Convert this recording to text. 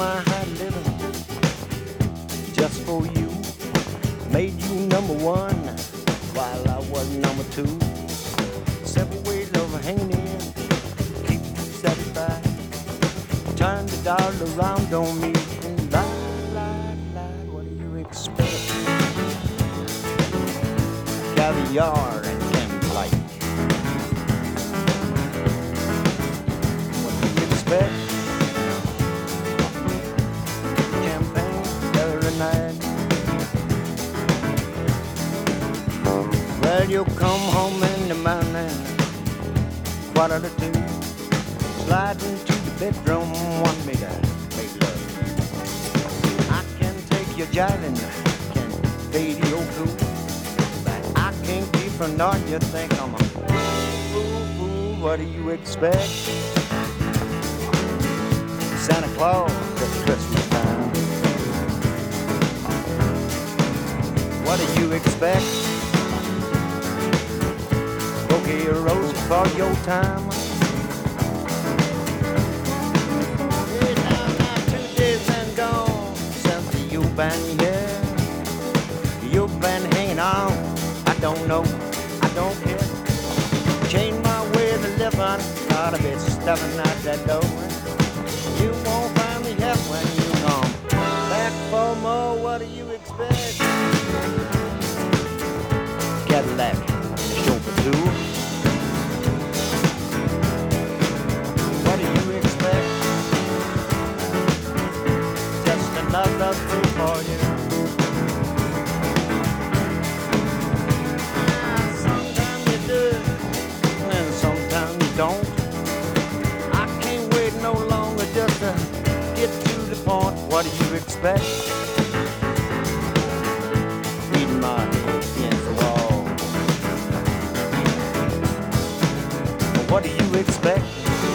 my high living just for you. Made you number one while I was number two. Several ways of hanging in, keep you satisfied. Turn the dial around on me and lie, what do you expect? Caviar and candlelight. What do you expect? Champagne every night. Well, you come home in the morning, 1:45, slide into the bedroom, want me to make love. I can take your jiving, can fade your cool, but I can't keep from knowing you think I'm a fool. What do you expect? Santa Claus at Christmas time. What do you expect? Bouquet of roses for your time. Yeah, now 2 days been gone since you've been here. You've been hanging on. I don't know, I don't care. Change my way of living, gotta be stepping out that door. You won't find me here when you come back for more. What do you expect? Cadillac, chauffeur too. What do you expect? Just another fool for you. Sometimes you do, and sometimes you don't. I can't wait no longer just to get to the point. What do you expect? Beating my head against the wall. What do you expect?